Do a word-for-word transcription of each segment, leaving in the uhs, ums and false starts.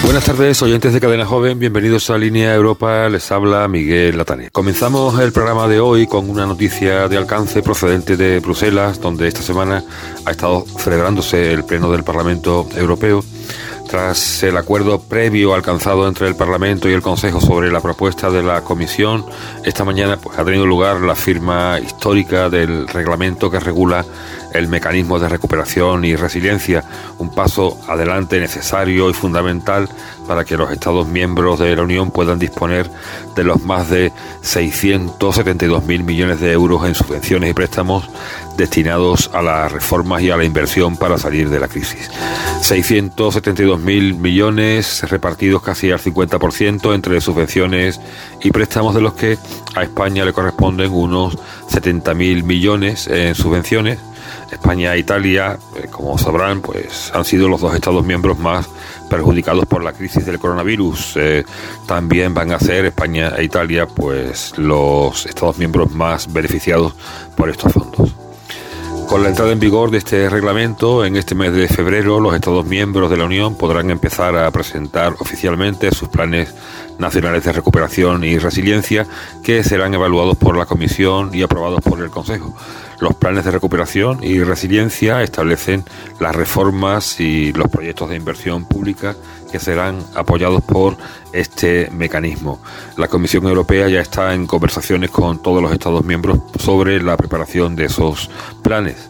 Buenas tardes, oyentes de Cadena Joven, bienvenidos a Línea Europa, les habla Miguel Latani. Comenzamos el programa de hoy con una noticia de alcance procedente de Bruselas, donde esta semana ha estado celebrándose el Pleno del Parlamento Europeo. Tras el acuerdo previo alcanzado entre el Parlamento y el Consejo sobre la propuesta de la Comisión, esta mañana pues, ha tenido lugar la firma histórica del reglamento que regula el mecanismo de recuperación y resiliencia, un paso adelante necesario y fundamental para que los Estados miembros de la Unión puedan disponer de los más de seiscientos setenta y dos mil millones de euros en subvenciones y préstamos destinados a las reformas y a la inversión para salir de la crisis. seiscientos setenta y dos mil millones repartidos casi al cincuenta por ciento entre subvenciones y préstamos, de los que a España le corresponden unos setenta mil millones en subvenciones. España e Italia, eh, como sabrán, pues han sido los dos Estados miembros más perjudicados por la crisis del coronavirus. Eh, también van a ser España e Italia, pues los Estados miembros más beneficiados por estos fondos. Con la entrada en vigor de este reglamento, en este mes de febrero, los Estados miembros de la Unión podrán empezar a presentar oficialmente sus planes nacionales de recuperación y resiliencia, que serán evaluados por la Comisión y aprobados por el Consejo. Los planes de recuperación y resiliencia establecen las reformas y los proyectos de inversión pública que serán apoyados por este mecanismo. La Comisión Europea ya está en conversaciones con todos los Estados miembros sobre la preparación de esos planes.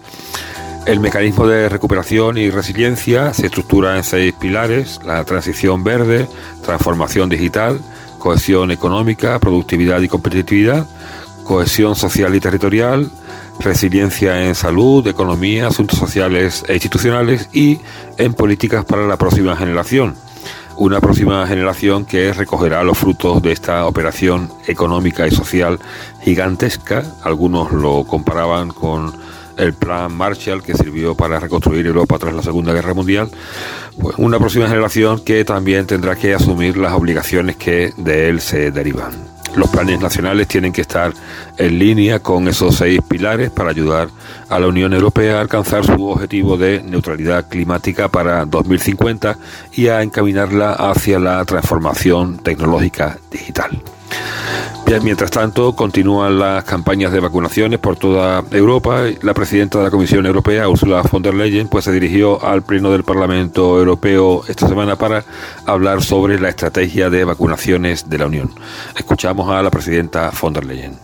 El mecanismo de recuperación y resiliencia se estructura en seis pilares: la transición verde, transformación digital, cohesión económica, productividad y competitividad, cohesión social y territorial, resiliencia en salud, economía, asuntos sociales e institucionales, y en políticas para la próxima generación. Una próxima generación que recogerá los frutos de esta operación económica y social gigantesca. Algunos lo comparaban con el plan Marshall, que sirvió para reconstruir Europa tras la Segunda Guerra Mundial. Pues una próxima generación que también tendrá que asumir las obligaciones que de él se derivan. Los planes nacionales tienen que estar en línea con esos seis pilares para ayudar a la Unión Europea a alcanzar su objetivo de neutralidad climática para dos mil cincuenta y a encaminarla hacia la transformación tecnológica digital. Bien, mientras tanto, continúan las campañas de vacunaciones por toda Europa. La presidenta de la Comisión Europea, Ursula von der Leyen, pues se dirigió al Pleno del Parlamento Europeo esta semana para hablar sobre la estrategia de vacunaciones de la Unión. Escuchamos a la presidenta von der Leyen.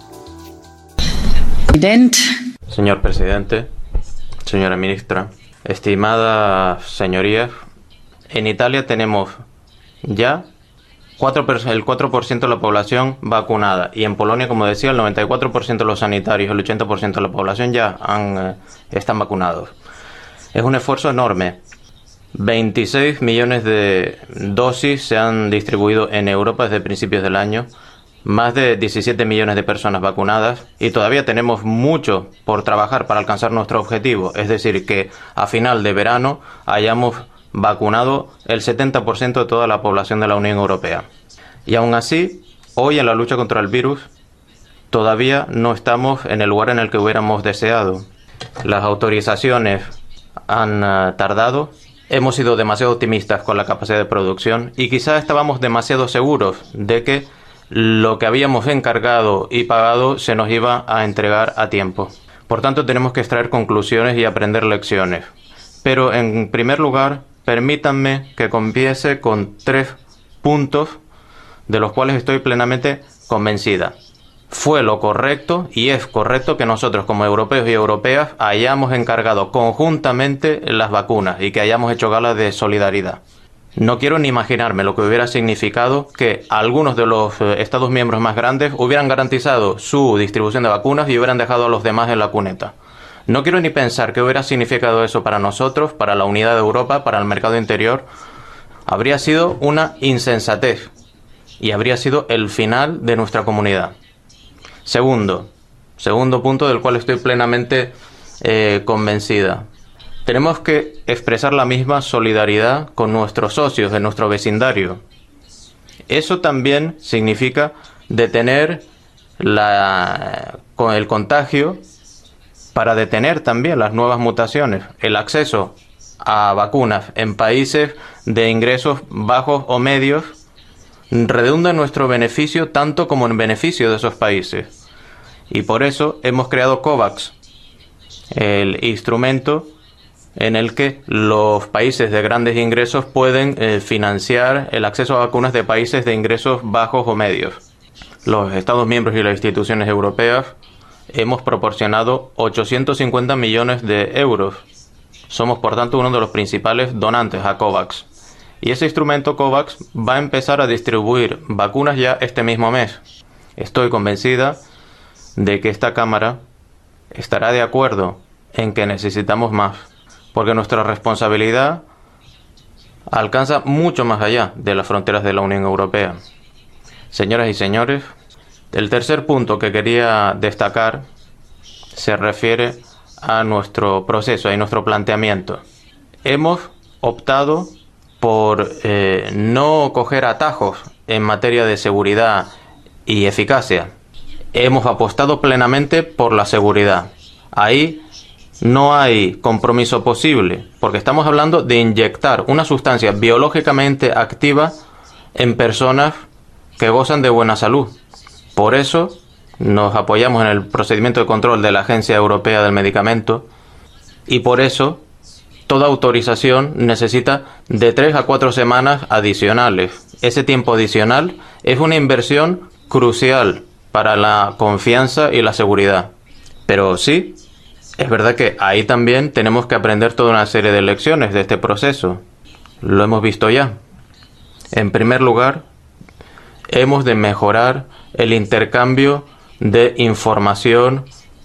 Señor presidente, señora ministra, estimadas señorías, en Italia tenemos ya el cuatro por ciento de la población vacunada, y en Polonia, como decía, el noventa y cuatro por ciento de los sanitarios, el ochenta por ciento de la población ya han, eh, están vacunados. Es un esfuerzo enorme. veintiséis millones de dosis se han distribuido en Europa desde principios del año, más de diecisiete millones de personas vacunadas, y todavía tenemos mucho por trabajar para alcanzar nuestro objetivo, es decir, que a final de verano hayamos vacunado el setenta por ciento de toda la población de la Unión Europea. Y aún así, hoy en la lucha contra el virus, todavía no estamos en el lugar en el que hubiéramos deseado. Las autorizaciones han uh, tardado, hemos sido demasiado optimistas con la capacidad de producción y quizás estábamos demasiado seguros de que lo que habíamos encargado y pagado se nos iba a entregar a tiempo. Por tanto, tenemos que extraer conclusiones y aprender lecciones. Pero, en primer lugar, permítanme que comience con tres puntos de los cuales estoy plenamente convencida. Fue lo correcto y es correcto que nosotros, como europeos y europeas, hayamos encargado conjuntamente las vacunas y que hayamos hecho gala de solidaridad. No quiero ni imaginarme lo que hubiera significado que algunos de los eh, Estados miembros más grandes hubieran garantizado su distribución de vacunas y hubieran dejado a los demás en la cuneta. No quiero ni pensar qué hubiera significado eso para nosotros, para la unidad de Europa, para el mercado interior. Habría sido una insensatez y habría sido el final de nuestra comunidad. Segundo, segundo punto del cual estoy plenamente eh, convencida. Tenemos que expresar la misma solidaridad con nuestros socios de nuestro vecindario. Eso también significa detener la, con el contagio, para detener también las nuevas mutaciones. El acceso a vacunas en países de ingresos bajos o medios redunda en nuestro beneficio tanto como en beneficio de esos países. Y por eso hemos creado COVAX, el instrumento en el que los países de grandes ingresos pueden eh, financiar el acceso a vacunas de países de ingresos bajos o medios. Los Estados miembros y las instituciones europeas hemos proporcionado ochocientos cincuenta millones de euros. Somos, por tanto, uno de los principales donantes a COVAX. Y ese instrumento COVAX va a empezar a distribuir vacunas ya este mismo mes. Estoy convencida de que esta Cámara estará de acuerdo en que necesitamos más, porque nuestra responsabilidad alcanza mucho más allá de las fronteras de la Unión Europea. Señoras y señores, el tercer punto que quería destacar se refiere a nuestro proceso, a nuestro planteamiento. Hemos optado por eh, no coger atajos en materia de seguridad y eficacia. Hemos apostado plenamente por la seguridad. Ahí no hay compromiso posible, porque estamos hablando de inyectar una sustancia biológicamente activa en personas que gozan de buena salud. Por eso nos apoyamos en el procedimiento de control de la Agencia Europea del Medicamento y por eso toda autorización necesita de tres a cuatro semanas adicionales. Ese tiempo adicional es una inversión crucial para la confianza y la seguridad. Pero sí, es verdad que ahí también tenemos que aprender toda una serie de lecciones de este proceso. Lo hemos visto ya. En primer lugar, hemos de mejorar el intercambio de información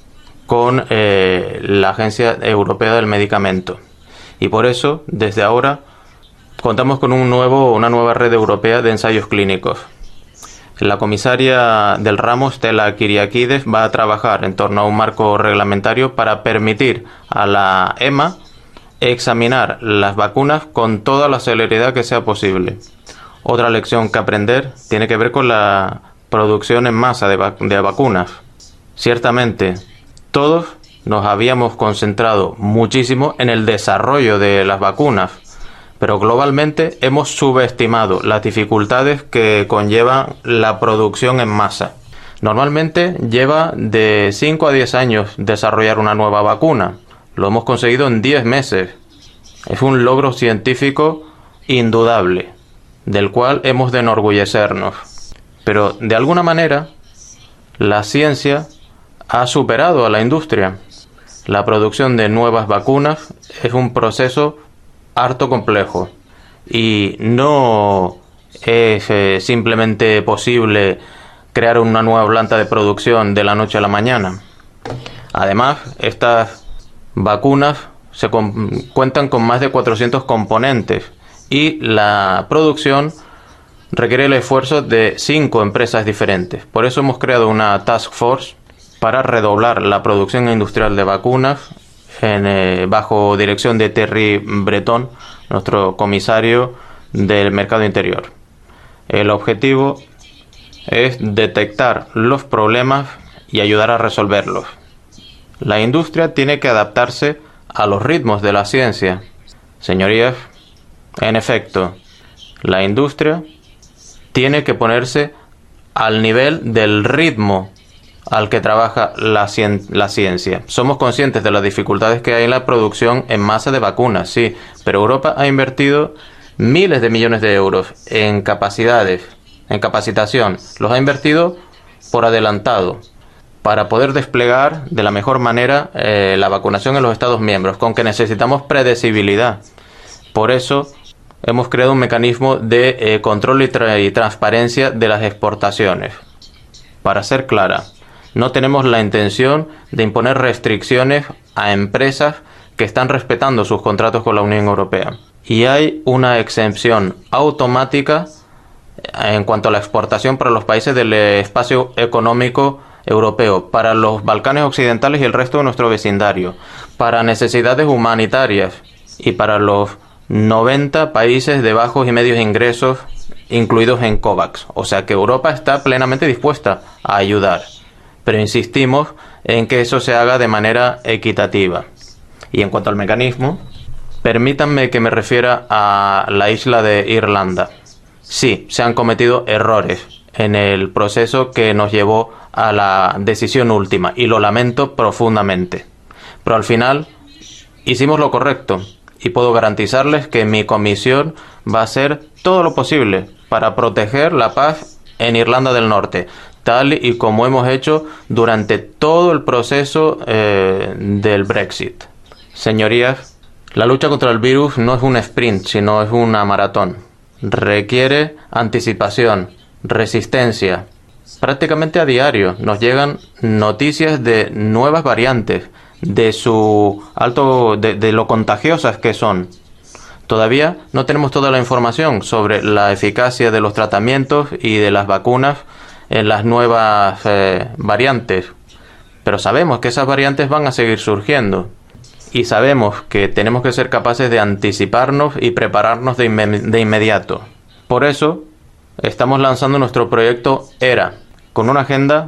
con eh, la Agencia Europea del Medicamento. Y por eso, desde ahora, contamos con un nuevo, una nueva red europea de ensayos clínicos. La comisaria del ramo, Stella Kyriakides, va a trabajar en torno a un marco reglamentario para permitir a la E M A examinar las vacunas con toda la celeridad que sea posible. Otra lección que aprender tiene que ver con la producción en masa de, vac- de vacunas. Ciertamente, todos nos habíamos concentrado muchísimo en el desarrollo de las vacunas, pero globalmente hemos subestimado las dificultades que conlleva la producción en masa. Normalmente lleva de cinco a diez años desarrollar una nueva vacuna. Lo hemos conseguido en diez meses. Es un logro científico indudable, del cual hemos de enorgullecernos. Pero, de alguna manera, la ciencia ha superado a la industria. La producción de nuevas vacunas es un proceso harto complejo y no es eh, simplemente posible crear una nueva planta de producción de la noche a la mañana. Además, estas vacunas se com- cuentan con más de cuatrocientos componentes y la producción requiere el esfuerzo de cinco empresas diferentes. Por eso hemos creado una task force para redoblar la producción industrial de vacunas en, eh, bajo dirección de Thierry Breton, nuestro comisario del mercado interior. El objetivo es detectar los problemas y ayudar a resolverlos. La industria tiene que adaptarse a los ritmos de la ciencia. Señorías, en efecto, la industria tiene que ponerse al nivel del ritmo al que trabaja la, cien- la ciencia. Somos conscientes de las dificultades que hay en la producción en masa de vacunas, sí, pero Europa ha invertido miles de millones de euros en capacidades, en capacitación. Los ha invertido por adelantado para poder desplegar de la mejor manera eh, la vacunación en los Estados miembros, con que necesitamos predecibilidad. Por eso hemos creado un mecanismo de eh, control y, tra- y transparencia de las exportaciones. Para ser clara, no tenemos la intención de imponer restricciones a empresas que están respetando sus contratos con la Unión Europea. Y hay una exención automática en cuanto a la exportación para los países del espacio económico europeo, para los Balcanes occidentales y el resto de nuestro vecindario, para necesidades humanitarias y para los noventa países de bajos y medios ingresos incluidos en COVAX. O sea que Europa está plenamente dispuesta a ayudar. Pero insistimos en que eso se haga de manera equitativa. Y en cuanto al mecanismo, Permítanme que me refiera a la isla de Irlanda. Sí, se han cometido errores en el proceso que nos llevó a la decisión última, y lo lamento profundamente. Pero al final hicimos lo correcto, y puedo garantizarles que mi comisión va a hacer todo lo posible para proteger la paz en Irlanda del Norte, tal y como hemos hecho durante todo el proceso eh, del Brexit. Señorías, la lucha contra el virus no es un sprint, sino es una maratón. Requiere anticipación, resistencia. Prácticamente a diario nos llegan noticias de nuevas variantes, de su alto, de, de lo contagiosas que son. Todavía no tenemos toda la información sobre la eficacia de los tratamientos y de las vacunas en las nuevas eh, variantes, pero sabemos que esas variantes van a seguir surgiendo, y sabemos que tenemos que ser capaces de anticiparnos y prepararnos de, inme- de inmediato. Por eso estamos lanzando nuestro proyecto ERA, con una agenda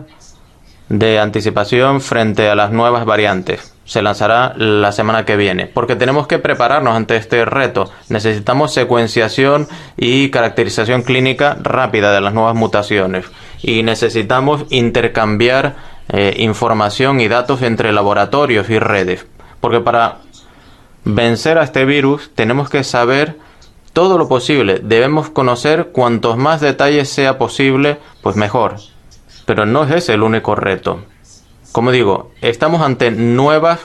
de anticipación frente a las nuevas variantes. Se lanzará la semana que viene, porque tenemos que prepararnos ante este reto. Necesitamos secuenciación y caracterización clínica rápida de las nuevas mutaciones, y necesitamos intercambiar eh, información y datos entre laboratorios y redes, porque para vencer a este virus tenemos que saber todo lo posible. Debemos conocer cuantos más detalles sea posible, pues mejor. Pero no es ese el único reto. Como digo, estamos ante nuevas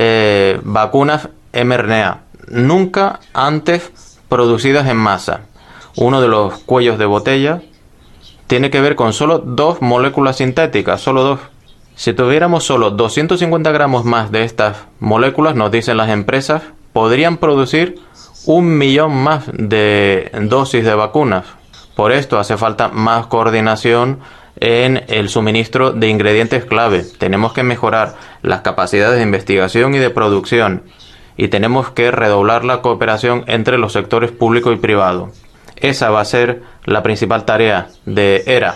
eh, vacunas M R N A, nunca antes producidas en masa. Uno de los cuellos de botella tiene que ver con solo dos moléculas sintéticas, solo dos. Si tuviéramos solo doscientos cincuenta gramos más de estas moléculas, nos dicen las empresas, podrían producir un millón más de dosis de vacunas. Por esto hace falta más coordinación en el suministro de ingredientes clave. Tenemos que mejorar las capacidades de investigación y de producción, y tenemos que redoblar la cooperación entre los sectores público y privado. Esa va a ser la principal tarea de ERA,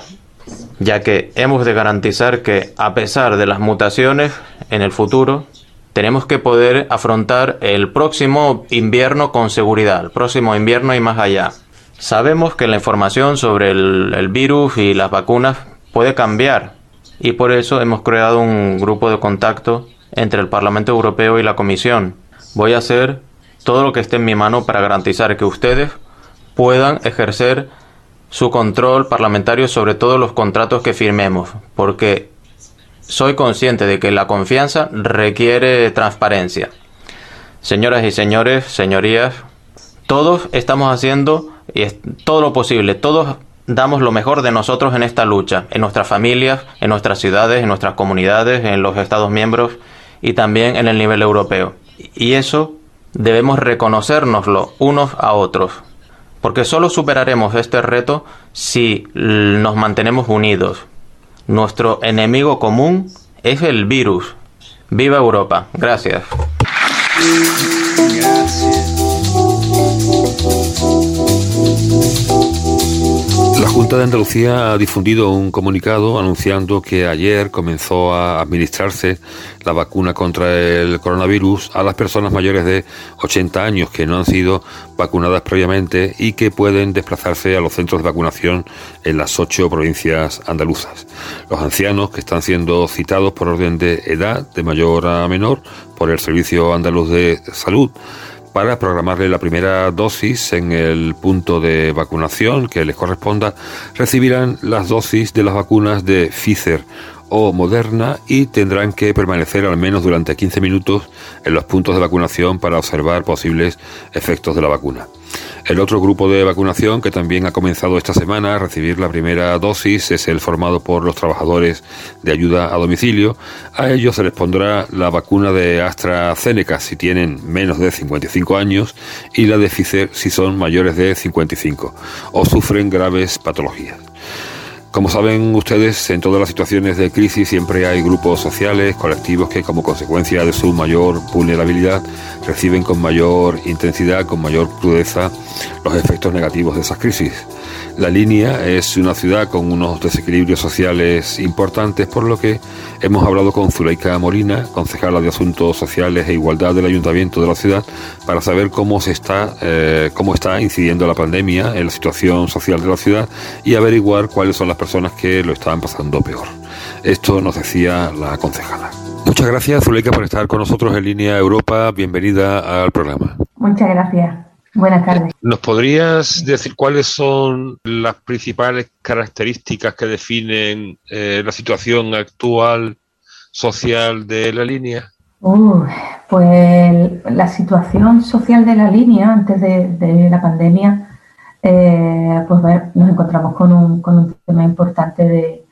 ya que hemos de garantizar que, a pesar de las mutaciones en el futuro, tenemos que poder afrontar el próximo invierno con seguridad, el próximo invierno y más allá. Sabemos que la información sobre el, el virus y las vacunas puede cambiar, y por eso hemos creado un grupo de contacto entre el Parlamento Europeo y la Comisión. Voy a hacer todo lo que esté en mi mano para garantizar que ustedes puedan ejercer su control parlamentario sobre todos los contratos que firmemos, porque soy consciente de que la confianza requiere transparencia. Señoras y señores, señorías, todos estamos haciendo y es todo lo posible, todos damos lo mejor de nosotros en esta lucha, en nuestras familias, en nuestras ciudades, en nuestras comunidades, en los Estados miembros y también en el nivel europeo. Y eso debemos reconocérnoslo unos a otros, porque solo superaremos este reto si nos mantenemos unidos. Nuestro enemigo común es el virus. ¡Viva Europa! Gracias. La Junta de Andalucía ha difundido un comunicado anunciando que ayer comenzó a administrarse la vacuna contra el coronavirus a las personas mayores de ochenta años que no han sido vacunadas previamente y que pueden desplazarse a los centros de vacunación en las ocho provincias andaluzas. Los ancianos que están siendo citados por orden de edad, de mayor a menor, por el Servicio Andaluz de Salud, para programarle la primera dosis en el punto de vacunación que les corresponda, recibirán las dosis de las vacunas de Pfizer o Moderna y tendrán que permanecer al menos durante quince minutos en los puntos de vacunación para observar posibles efectos de la vacuna. El otro grupo de vacunación que también ha comenzado esta semana a recibir la primera dosis es el formado por los trabajadores de ayuda a domicilio. A ellos se les pondrá la vacuna de AstraZeneca si tienen menos de cincuenta y cinco años y la de Pfizer si son mayores de cincuenta y cinco o sufren graves patologías. Como saben ustedes, en todas las situaciones de crisis siempre hay grupos sociales, colectivos que como consecuencia de su mayor vulnerabilidad reciben con mayor intensidad, con mayor crudeza los efectos negativos de esas crisis. La Línea es una ciudad con unos desequilibrios sociales importantes, por lo que hemos hablado con Zuleika Molina, concejala de Asuntos Sociales e Igualdad del Ayuntamiento de la ciudad, para saber cómo se está, eh, cómo está incidiendo la pandemia en la situación social de la ciudad y averiguar cuáles son las personas que lo están pasando peor. Esto nos decía la concejala. Muchas gracias, Zuleika, por estar con nosotros en Línea Europa. Bienvenida al programa. Muchas gracias. Buenas tardes. ¿Nos podrías decir cuáles son las principales características que definen eh, la situación actual social de la Línea? Uh, pues la situación social de la Línea antes de, de la pandemia, eh, pues nos encontramos con un, con un tema importante de,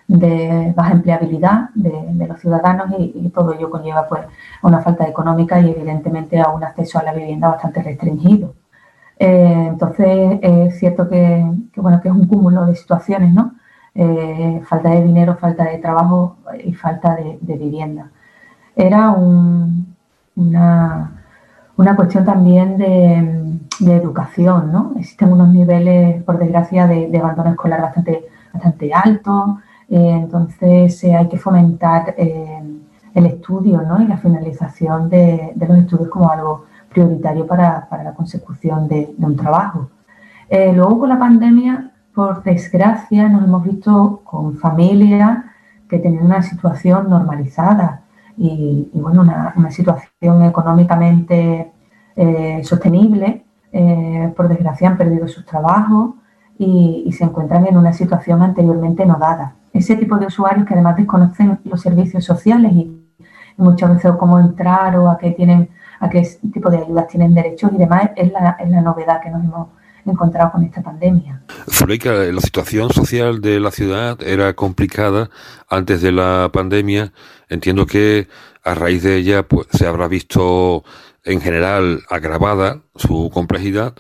de baja empleabilidad de, de los ciudadanos y, y todo ello conlleva pues a una falta económica y evidentemente a un acceso a la vivienda bastante restringido. Eh, entonces es cierto que, que bueno que es un cúmulo de situaciones, ¿no? Eh, falta de dinero, falta de trabajo y falta de, de vivienda. Era un, una, una cuestión también de, de educación, ¿no? Existen unos niveles, por desgracia, de, de abandono escolar bastante, bastante altos. Eh, entonces eh, hay que fomentar eh, el estudio, ¿no? Y la finalización de, de los estudios como algo prioritario para, para la consecución de, de un trabajo. Eh, luego con la pandemia, por desgracia, nos hemos visto con familias que tenían una situación normalizada y, y bueno, una, una situación económicamente eh, sostenible. Eh, por desgracia han perdido sus trabajos y, y se encuentran en una situación anteriormente no dada. Ese tipo de usuarios que además desconocen los servicios sociales y, y muchas veces cómo entrar o a qué tienen, a qué tipo de ayudas tienen derechos y demás, es la, es la novedad que nos hemos encontrado con esta pandemia. Zuleika, la situación social de la ciudad era complicada antes de la pandemia. Entiendo que a raíz de ella pues, se habrá visto en general agravada su complejidad.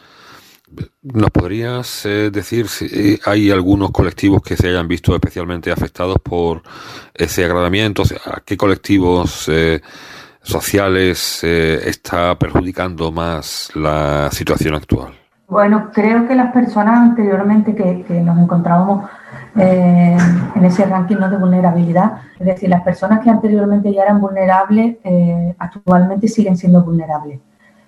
¿Nos podrías eh, decir si hay algunos colectivos que se hayan visto especialmente afectados por ese agravamiento? O sea, ¿a qué colectivos eh, sociales eh, está perjudicando más la situación actual? Bueno, creo que las personas anteriormente que, que nos encontrábamos eh, en ese ranking, ¿no?, de vulnerabilidad, es decir, las personas que anteriormente ya eran vulnerables, eh, actualmente siguen siendo vulnerables.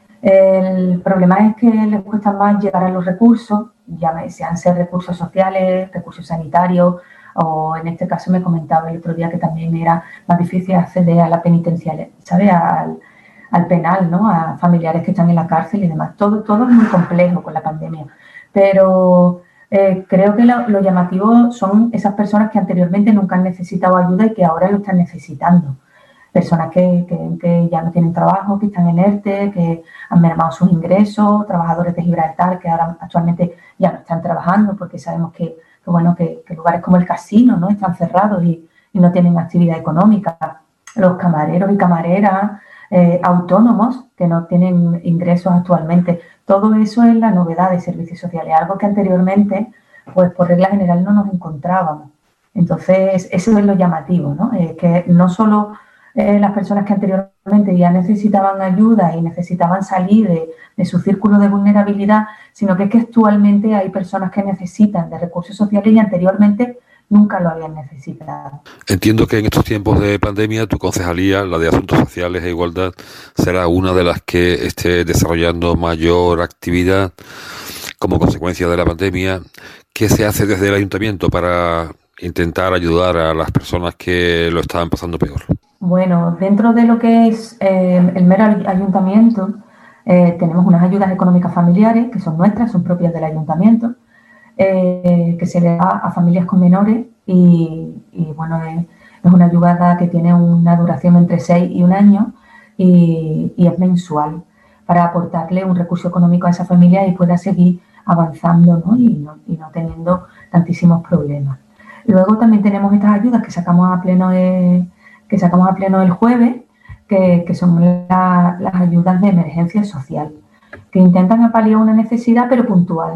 El problema es que les cuesta más llegar a los recursos, ya sean ser recursos sociales, recursos sanitarios, o en este caso me comentaba el otro día que también era más difícil acceder a la penitenciaria, ¿sabes? Al, al penal, ¿no? A familiares que están en la cárcel y demás. Todo, todo es muy complejo con la pandemia. Pero eh, creo que lo, lo llamativo son esas personas que anteriormente nunca han necesitado ayuda y que ahora lo están necesitando. Personas que, que, que ya no tienen trabajo, que están en ERTE, que han mermado sus ingresos, trabajadores de Gibraltar que ahora actualmente ya no están trabajando porque sabemos que, que bueno, que, que lugares como el casino, ¿no?, están cerrados y, y no tienen actividad económica. Los camareros y camareras, eh, autónomos que no tienen ingresos actualmente. Todo eso es la novedad de servicios sociales, algo que anteriormente, pues por regla general no nos encontrábamos. Entonces, eso es lo llamativo, ¿no? Eh, que no solo Eh, las personas que anteriormente ya necesitaban ayuda y necesitaban salir de, de su círculo de vulnerabilidad, sino que es que actualmente hay personas que necesitan de recursos sociales y anteriormente nunca lo habían necesitado. Entiendo que en estos tiempos de pandemia tu concejalía, la de Asuntos Sociales e Igualdad, será una de las que esté desarrollando mayor actividad como consecuencia de la pandemia. ¿Qué se hace desde el ayuntamiento para intentar ayudar a las personas que lo estaban pasando peor? Bueno, dentro de lo que es eh, el mero ayuntamiento, eh, tenemos unas ayudas económicas familiares que son nuestras, son propias del ayuntamiento, eh, que se le da a familias con menores y, y bueno, es, es una ayuda que tiene una duración entre seis y un año y, y es mensual para aportarle un recurso económico a esa familia y pueda seguir avanzando, ¿no? Y, no, y no teniendo tantísimos problemas. Luego también tenemos estas ayudas que sacamos a pleno de... que sacamos a pleno el jueves, que, que son la, las ayudas de emergencia social, que intentan paliar una necesidad pero puntual.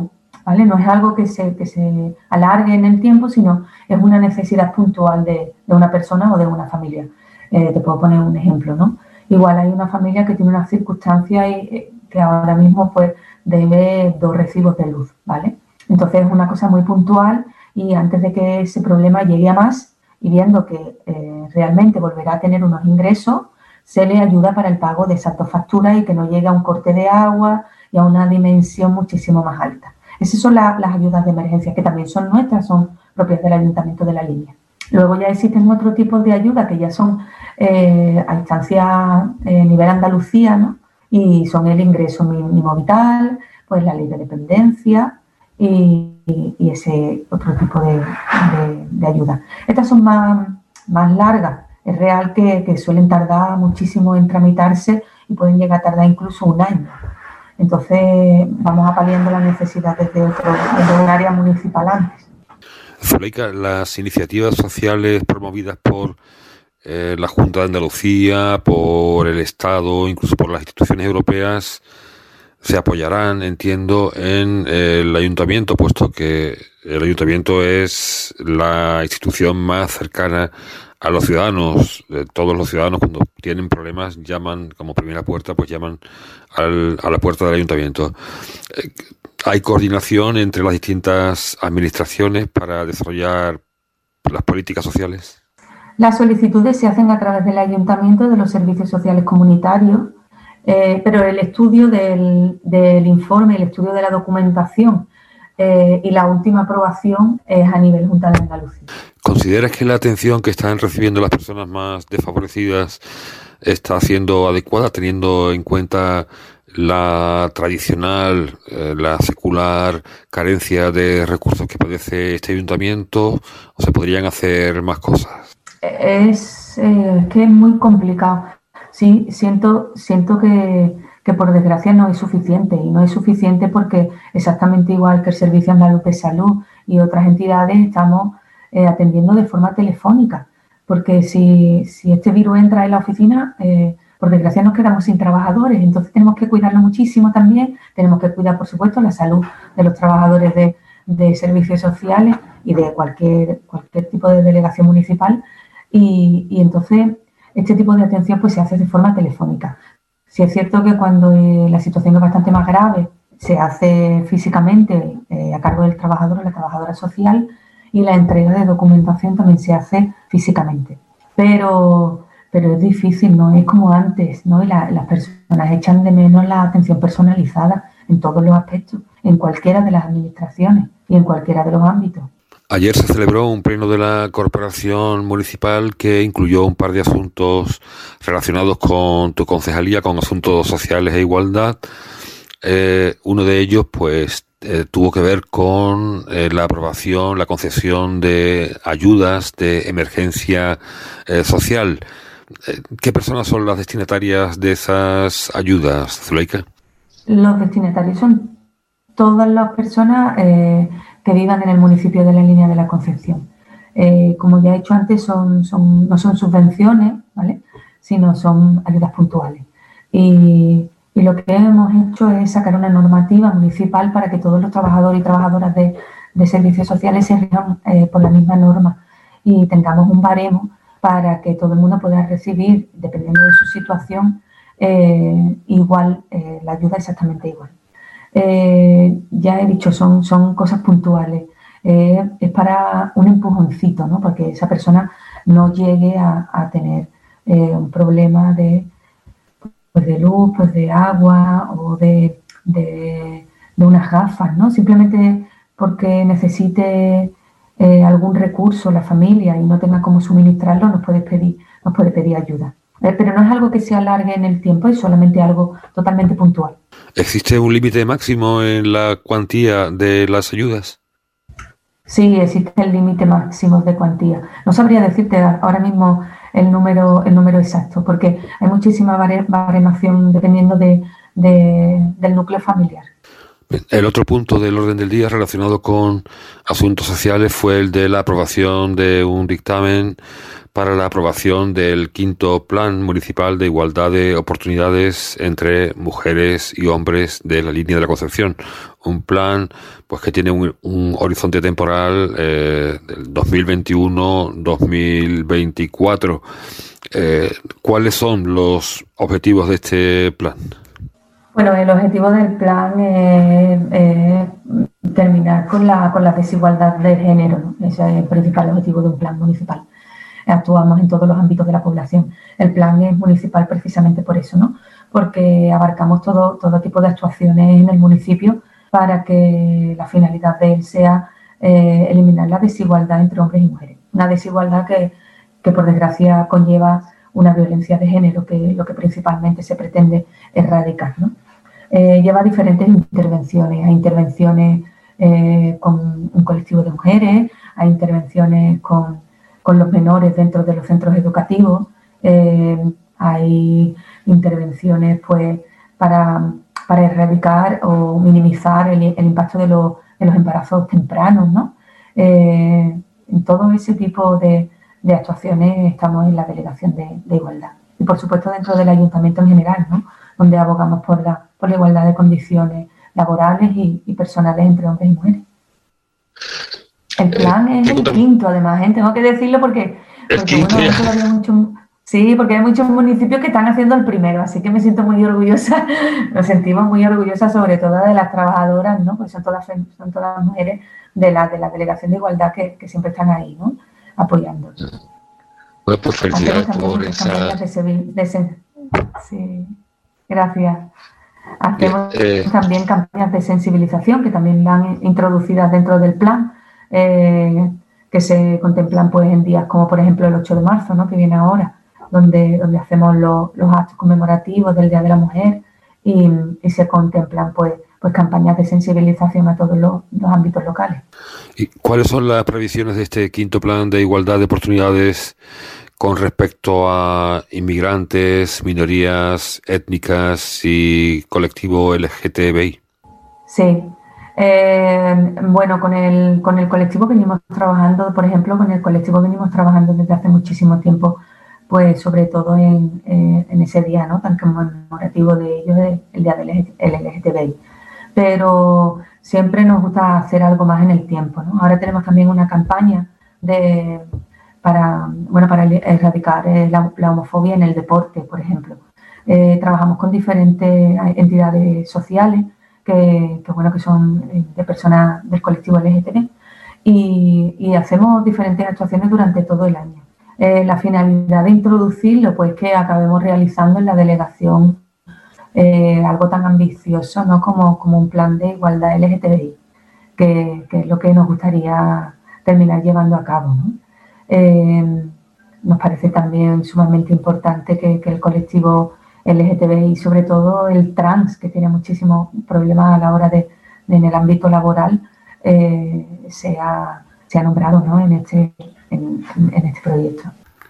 ¿vale? No es algo que se, que se alargue en el tiempo, sino es una necesidad puntual de, de una persona o de una familia. Eh, te puedo poner un ejemplo, ¿no? Igual hay una familia que tiene unas circunstancias y, que ahora mismo pues debe dos recibos de luz, ¿vale? Entonces es una cosa muy puntual y antes de que ese problema llegue a más y viendo que eh, realmente volverá a tener unos ingresos, se le ayuda para el pago de esas dos facturas y que no llegue a un corte de agua y a una dimensión muchísimo más alta. Esas son la, las ayudas de emergencia, que también son nuestras, son propias del Ayuntamiento de La Línea. Luego ya existen otros tipos de ayudas que ya son eh, a instancia a eh, nivel Andalucía, ¿no? Y son el ingreso mínimo vital, pues la ley de dependencia y, y, y ese otro tipo de, de, de ayuda. Estas son más, más largas. Es real que, que suelen tardar muchísimo en tramitarse y pueden llegar a tardar incluso un año. Entonces, vamos apaleando las necesidades de otro, de un área municipal antes. Zuleika, las iniciativas sociales promovidas por eh, la Junta de Andalucía, por el Estado, incluso por las instituciones europeas, se apoyarán, entiendo, en eh, el Ayuntamiento, puesto que el Ayuntamiento es la institución más cercana a los ciudadanos. Eh, todos los ciudadanos, cuando tienen problemas, llaman como primera puerta, pues llaman al, a la puerta del Ayuntamiento. Eh, ¿Hay coordinación entre las distintas administraciones para desarrollar las políticas sociales? Las solicitudes se hacen a través del Ayuntamiento, de los servicios sociales comunitarios, eh, pero el estudio del, del informe, el estudio de la documentación eh, y la última aprobación es a nivel Junta de Andalucía. ¿Consideras que la atención que están recibiendo las personas más desfavorecidas está siendo adecuada, teniendo en cuenta la tradicional, eh, la secular carencia de recursos que padece este ayuntamiento, o se podrían hacer más cosas? Es eh, que es muy complicado. Sí, siento, siento que, que por desgracia no es suficiente, y no es suficiente porque exactamente igual que el Servicio Andaluz de Salud y otras entidades estamos eh, atendiendo de forma telefónica, porque si, si este virus entra en la oficina, eh, por desgracia nos quedamos sin trabajadores, entonces tenemos que cuidarlo muchísimo también, tenemos que cuidar, por supuesto, la salud de los trabajadores de, de servicios sociales y de cualquier, cualquier tipo de delegación municipal, y, y entonces este tipo de atención pues se hace de forma telefónica. Si es cierto que cuando eh, la situación es bastante más grave, se hace físicamente eh, a cargo del trabajador o la trabajadora social, y la entrega de documentación también se hace físicamente. Pero, pero es difícil, no es como antes, ¿no? Y la, las personas echan de menos la atención personalizada en todos los aspectos, en cualquiera de las administraciones y en cualquiera de los ámbitos. Ayer se celebró un pleno de la Corporación Municipal que incluyó un par de asuntos relacionados con tu concejalía, con asuntos sociales e igualdad. Eh, uno de ellos, pues, eh, tuvo que ver con eh, la aprobación, la concesión de ayudas de emergencia eh, social. Eh, ¿Qué personas son las destinatarias de esas ayudas, Zuleika? Los destinatarios son todas las personas eh, que vivan en el municipio de La Línea de la Concepción. Eh, como ya he dicho antes, son, son, no son subvenciones, ¿vale?, sino son ayudas puntuales. Y, y lo que hemos hecho es sacar una normativa municipal para que todos los trabajadores y trabajadoras de, de servicios sociales se rijan eh, por la misma norma y tengamos un baremo para que todo el mundo pueda recibir, dependiendo de su situación, eh, igual, eh, la ayuda exactamente igual. Eh, ya he dicho, son, son cosas puntuales. Eh, es para un empujoncito, ¿no? Para que esa persona no llegue a, a tener eh, un problema de, pues de luz, pues de agua o de, de, de unas gafas, ¿no? Simplemente porque necesite eh, algún recurso la familia y no tenga cómo suministrarlo, nos puede pedir, nos puede pedir ayuda. Eh, pero no es algo que se alargue en el tiempo, es solamente algo totalmente puntual. ¿Existe un límite máximo en la cuantía de las ayudas? Sí, existe el límite máximo de cuantía. No sabría decirte ahora mismo el número el número exacto, porque hay muchísima baremación dependiendo de, de, del núcleo familiar. El otro punto del orden del día relacionado con asuntos sociales fue el de la aprobación de un dictamen para la aprobación del quinto Plan Municipal de Igualdad de Oportunidades entre mujeres y hombres de la línea de la Concepción. Un plan pues que tiene un, un horizonte temporal eh, del dos mil veintiuno dos mil veinticuatro. Eh, ¿Cuáles son los objetivos de este plan? Bueno, el objetivo del plan es, es terminar con la, con la desigualdad de género, ¿no? Ese es el principal objetivo de un plan municipal. Actuamos en todos los ámbitos de la población. El plan es municipal precisamente por eso, ¿no? Porque abarcamos todo, todo tipo de actuaciones en el municipio para que la finalidad de él sea eh, eliminar la desigualdad entre hombres y mujeres. Una desigualdad que, que por desgracia conlleva una violencia de género, que lo que principalmente se pretende erradicar, ¿no? Eh, lleva diferentes intervenciones. Hay intervenciones eh, con un colectivo de mujeres, hay intervenciones con, con los menores dentro de los centros educativos, eh, hay intervenciones pues para, para erradicar o minimizar el, el impacto de, lo, de los embarazos tempranos, ¿no? Eh, en todo ese tipo de, de actuaciones estamos en la Delegación de, de Igualdad. Y por supuesto dentro del Ayuntamiento en general, ¿no? Donde abogamos por la, por la igualdad de condiciones laborales y, y personales entre hombres y mujeres. El plan es el quinto, además, ¿eh? Tengo que decirlo porque, porque bueno, hay todavía mucho, sí, porque hay muchos municipios que están haciendo el primero, así que me siento muy orgullosa, nos sentimos muy orgullosas sobre todo de las trabajadoras, ¿no? Porque son todas, son todas mujeres de la, de la Delegación de Igualdad que, que siempre están ahí, ¿no? Apoyando. Bueno, pues felicidades por esa... De, de, sí, gracias. Hacemos eh, también campañas de sensibilización que también van introducidas dentro del plan, eh, que se contemplan pues en días como por ejemplo el ocho de marzo, ¿no? Que viene ahora, donde, donde hacemos lo, los actos conmemorativos del Día de la Mujer y, y se contemplan pues, pues campañas de sensibilización a todos los, los ámbitos locales. ¿Y cuáles son las previsiones de este quinto plan de igualdad de oportunidades con respecto a inmigrantes, minorías étnicas y colectivo L G T B I? Sí. Eh, bueno, con el, con el colectivo venimos trabajando, por ejemplo, con el colectivo venimos trabajando desde hace muchísimo tiempo, pues sobre todo en, eh, en ese día, ¿no? Tan conmemorativo de ellos, el día del L G T B I. Pero siempre nos gusta hacer algo más en el tiempo, ¿no? Ahora tenemos también una campaña de... para, bueno, para erradicar eh, la, la homofobia en el deporte, por ejemplo. Eh, trabajamos con diferentes entidades sociales que, que, bueno, que son de personas del colectivo L G T B y, y hacemos diferentes actuaciones durante todo el año. Eh, la finalidad de introducirlo, pues que acabemos realizando en la delegación eh, algo tan ambicioso, ¿no? como, como un plan de igualdad L G T B I, que, que es lo que nos gustaría terminar llevando a cabo, ¿no? Eh, nos parece también sumamente importante que, que el colectivo L G T B I, sobre todo el trans, que tiene muchísimos problemas a la hora de, de en el ámbito laboral, eh, sea, sea nombrado, ¿no? en, este, en, en este proyecto.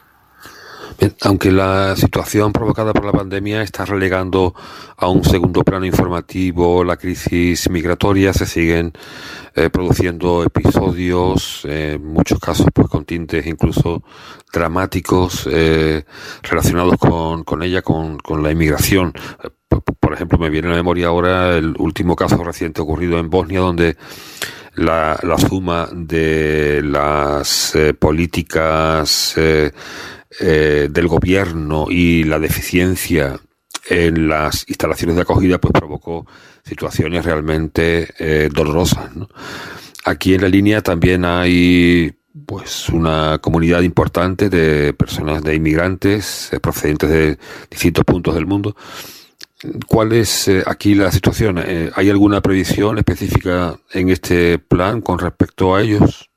Bien, aunque la situación provocada por la pandemia está relegando a un segundo plano informativo la crisis migratoria, se siguen eh, produciendo episodios, eh, en muchos casos pues con tintes incluso dramáticos eh, relacionados con, con ella, con, con la inmigración. Por ejemplo, me viene a la memoria ahora el último caso reciente ocurrido en Bosnia, donde la, la suma de las eh, políticas eh, Eh, del gobierno y la deficiencia en las instalaciones de acogida pues provocó situaciones realmente eh, dolorosas, ¿no? Aquí en la línea también hay pues una comunidad importante de personas, de inmigrantes eh, procedentes de distintos puntos del mundo. ¿Cuál es eh, aquí la situación? Eh, ¿Hay alguna previsión específica en este plan con respecto a ellos?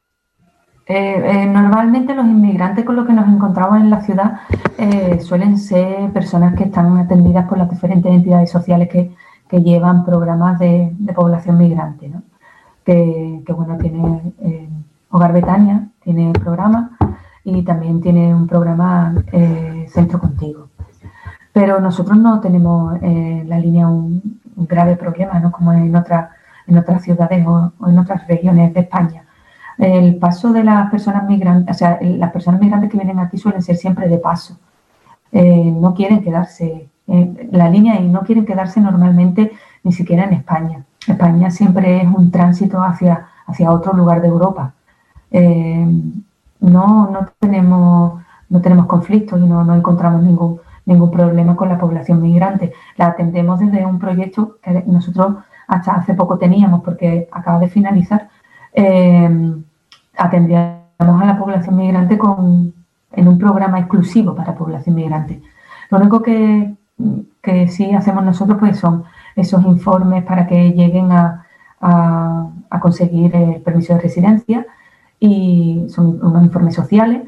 Eh, eh, normalmente los inmigrantes con los que nos encontramos en la ciudad eh, suelen ser personas que están atendidas por las diferentes entidades sociales que, que llevan programas de, de población migrante, ¿no? Que, que bueno, tiene eh, Hogar Betania, tiene programas y también tiene un programa eh, Centro Contigo. Pero nosotros no tenemos en eh, la línea un, un grave problema, ¿no? Como en otras en otras ciudades o, o en otras regiones de España. El paso de las personas migrantes, o sea, las personas migrantes que vienen aquí suelen ser siempre de paso. Eh, no quieren quedarse en la línea y no quieren quedarse normalmente ni siquiera en España. España siempre es un tránsito hacia, hacia otro lugar de Europa. Eh, no, no tenemos, no tenemos conflictos y no, no encontramos ningún, ningún problema con la población migrante. La atendemos desde un proyecto que nosotros hasta hace poco teníamos, porque acaba de finalizar. Eh, atendíamos a la población migrante con, en un programa exclusivo para población migrante. Lo único que, que sí hacemos nosotros pues son esos informes para que lleguen a, a, a conseguir el permiso de residencia, y son unos informes sociales,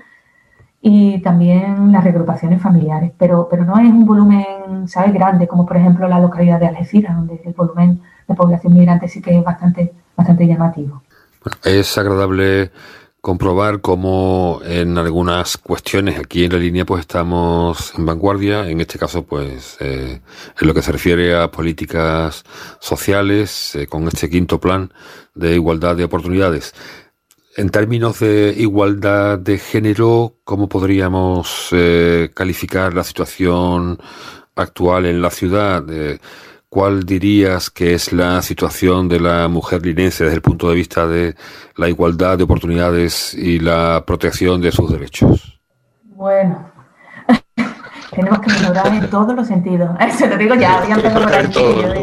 y también las reagrupaciones familiares, pero, pero no es un volumen, ¿sabes?, grande, como por ejemplo la localidad de Algeciras, donde el volumen de población migrante sí que es bastante, bastante llamativo. Bueno, es agradable comprobar cómo en algunas cuestiones aquí en la línea pues estamos en vanguardia, en este caso pues eh, en lo que se refiere a políticas sociales, eh, con este quinto plan de igualdad de oportunidades. En términos de igualdad de género, ¿cómo podríamos eh, calificar la situación actual en la ciudad? Eh, ¿Cuál dirías que es la situación de la mujer linense desde el punto de vista de la igualdad de oportunidades y la protección de sus derechos? Bueno, tenemos que mejorar en todos los sentidos. Eso lo digo ya, ya empezó por aquí.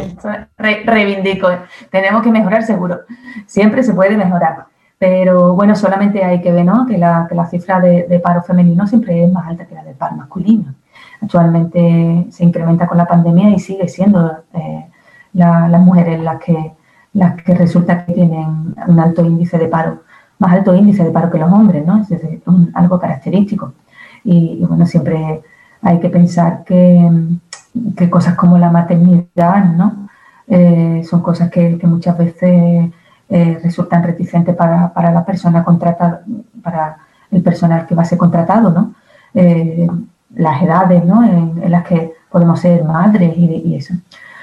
Re, reivindico. Tenemos que mejorar seguro. Siempre se puede mejorar. Pero bueno, solamente hay que ver, ¿no?, que la, que la cifra de, de paro femenino siempre es más alta que la de paro masculino. Actualmente se incrementa con la pandemia y sigue siendo eh, la, las mujeres las que, las que resulta que tienen un alto índice de paro, más alto índice de paro que los hombres, ¿no? Es decir, un, algo característico. Y, y bueno, siempre hay que pensar que, que cosas como la maternidad, ¿no?, eh, son cosas que, que muchas veces eh, resultan reticentes para, para la persona contratada, para el personal que va a ser contratado, ¿no? Eh, las edades, ¿no?, en, en las que podemos ser madres y, y eso.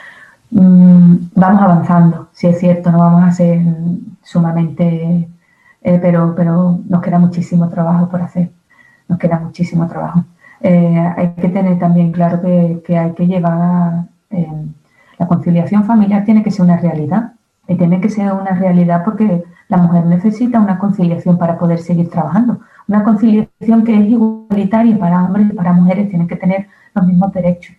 Mm, vamos avanzando, sí es cierto, no vamos a ser sumamente, eh, pero, pero nos queda muchísimo trabajo por hacer, nos queda muchísimo trabajo. Eh, hay que tener también claro que, que hay que llevar, eh, la conciliación familiar tiene que ser una realidad, y tiene que ser una realidad porque la mujer necesita una conciliación para poder seguir trabajando. Una conciliación que es igualitaria para hombres y para mujeres, tienen que tener los mismos derechos.